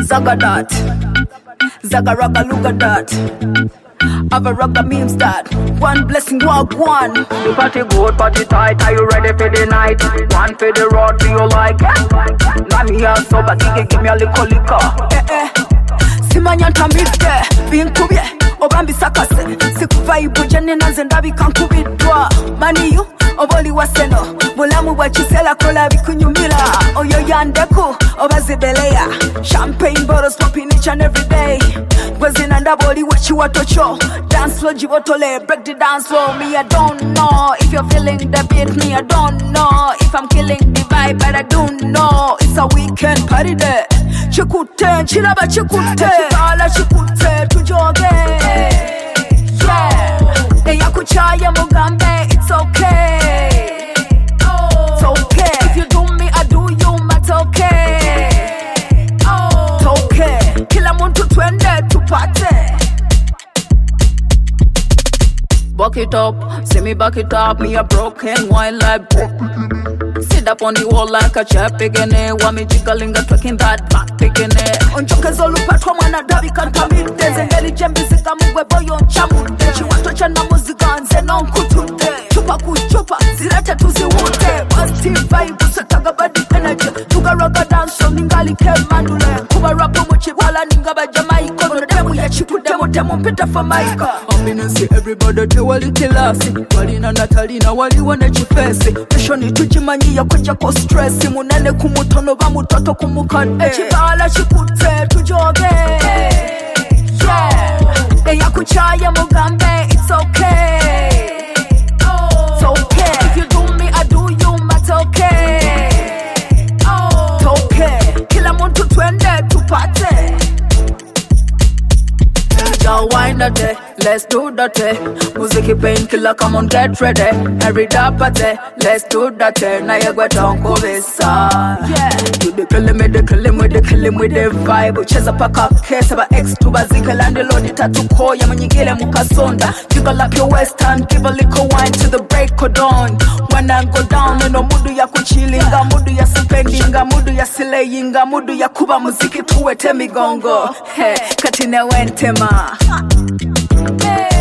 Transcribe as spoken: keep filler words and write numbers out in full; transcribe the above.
Zagadat, Zagaraga Lugadat. Have a rubber memes that one blessing walk one. The party good, party tight. Are you ready for the night? One for the road, do you like it? Now me here so but you give me a little liquor. Eh eh. Simanya tamite, being kubye, obambi sakase. Siku vibe jene nanze ndabi kankubidwa. Mani you, oboli waseno. Bulamu wachisela kola bikunyumila. Oyo yandeku, obazibeleya. Champagne bottles popping each and every day. Gwezina ndaboli wachi watocho. Dance floor jibotole, break the dance floor. Me I don't know if you're feeling the beat. Me I don't know if I'm killing the vibe, but I do know it's a weekend party day. Chikute, chilaba chikute, chikala chikute, tujoge. Yeah, eya kuchaya mugambe, it's okay. It's okay. If you do me, I do you, mat okay. It's okay. Kila muntu twende tupate. Buck it up, see me back it up, me a broken wine like broke. Sit up on the wall like a chair picking it. Want me jiggling and twerking that back picking it. Onchoke zolu patwa mwana dabi kantamite. Zengeli jembi zika mugwe boyo nchamute. Chiwato chana muzika nze non kutute. Chupa kuchupa, zirete tuziwute. Positive vibe, usetaga body energy. Tuga roga dance, ningali ke mandule. Kuba rapo muchi wala ningaba Jamaica. Gono demu ya chipu demo demo mpita for maika. Ominesi everybody do a little lassie. Walina Natalina, wali wane chifesi. Peshoni tujimanyi ya kuja ko stress. Munene kumutono ba mutoto kumukane. Echibala chipute tujoge. Yeah, eya kuchaya mugambe, it's okay. It's okay. If you do me, I do you, mat okay. It's okay. Kila muntu twende tupate. Y'all wind that day, let's do that day. Music painkiller, come on, get ready. Every party, let's do that day. Now you go down, go beside. Yeah, you the killing me, the killing with the killing with the vibe. Cheza paka case about X to bazika land the load it to call ya when you get a mukasonda. Jiggle up your waist and give a little wine to the break of dawn. When I go down, no mudu ya kuchilinga, mudu ya spendinga, mudu ya silayinga, mudu ya kuba muziki tuwete migongo. Hey, katine wentema. Hey.